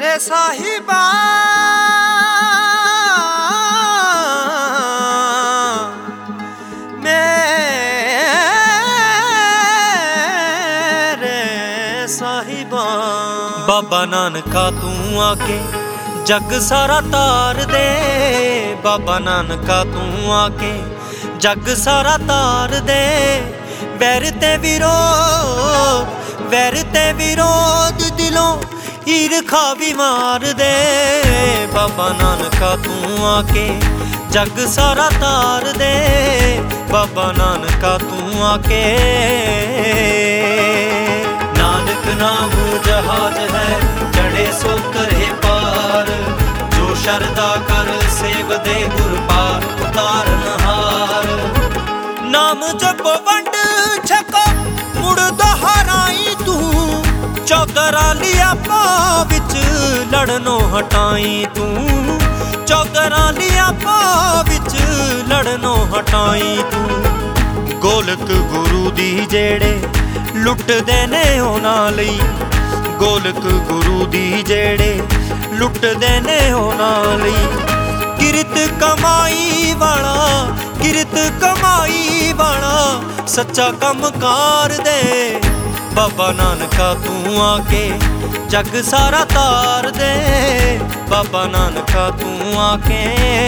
ਮੇਰੇ ਸਾਹਿਬਾ ਸਾਹਿਬਾ। ਬਾਬਾ ਨਾਨਕਾ ਤੂੰ ਆਕੇ ਜੱਗ ਸਾਰਾ ਤਾਰ ਦੇ, ਬਾਬਾ ਨਾਨਕਾ ਤੂੰ ਆਕੇ ਜੱਗ ਸਾਰਾ ਤਾਰ ਦੇ। ਵੈਰ ਤੇ ਵਿਰੋਧ ਦਿਲੋਂ ਈਰਖਾ ਵੀ ਮਾਰ ਦੇ। ਬਾਬਾ ਨਾਨਕਾ ਤੂੰ ਆਕੇ ਜੱਗ ਸਾਰਾ ਤਾਰ ਦੇ, ਬਾਬਾ ਨਾਨਕਾ ਤੂੰ ਆਕੇ। नानक नाम जहाज है चढ़े सो करे पार, जो शरदा कर सेव दे गुर पार उतारन हार। नाम जपो वंड छको मुड़ दोहराई तू, चौधरा लिया पा विच लड़नों हटाई तू, चौधरा लिया पा विच लड़नों हटाई तू। गोलक गुरु दी जेड़े लुटदे ने उन्हां लई, गोलक गुरु दी जेड़े लुटदे ने उन्हां लई। किरत कमाई वाला सच्चा कम कार दे। बाबा नानका तू आके जग सारा तार दे, बाबा नानका तू आके।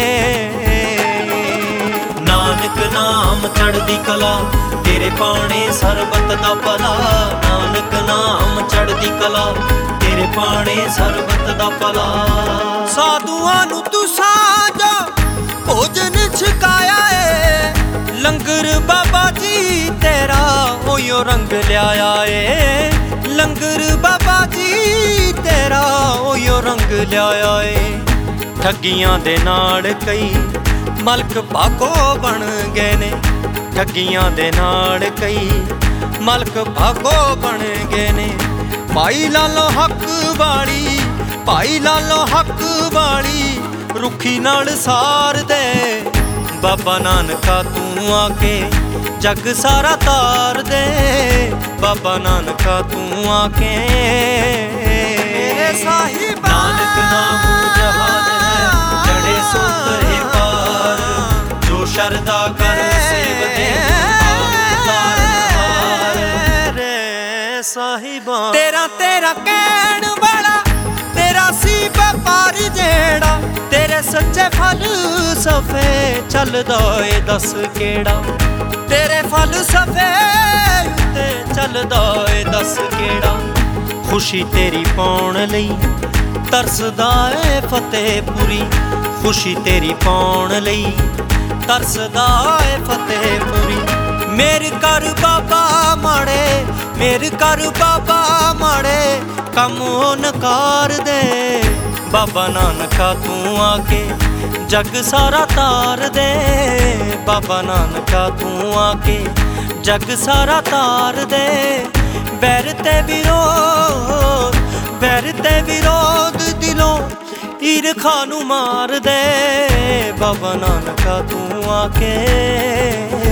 नानक नाम चढ़दी कला तेरे पाने सरबत दा भला, नानक नाम चढ़दी कला तेरे पाने सरबत दा भला। साधुआं नूं तू साजा भोजन छकाया है, लंगर बाबा जी तेरा ओयो रंग लियाया है, लंगर बाबा जी तेरा ओयो रंग लियाया है। ठगियां दे नाल कई मलक भागो बन गए ने, ठगियां दे नाल कई मलक भागो बन गए ने। भाई लालो हक वाली रुखी नाल सार दे। बाबा नानका तू आके जग सारा तार दे, बाबा नानका तू आके। नानक नाम जहाज है चढ़े सो करे पार, जो शरदा कर सेव दे साहिबा। तेरा कहण वाला तेरा सी व्यापारी जेड़ा, तेरे सच्चे फलसफे चलदा ए दस केड़ा, तेरे फलसफे उत्ते चलदा ए दस केड़ा। खुशी तेरी पाउण लई तरसदा ए फतेहपुरी, खुशी तेरी पाउण लई तरसदा ए फतेहपुरी। मेर कर बाबा माड़े कम नकार दे। बाबा नानका तू आके जग सारा तार दे, बाबा नानका तू आके जग सारा तार दे। वैर ते विरोध दिलों ईरखा नूं मार दे, बाबा नानका तू आके।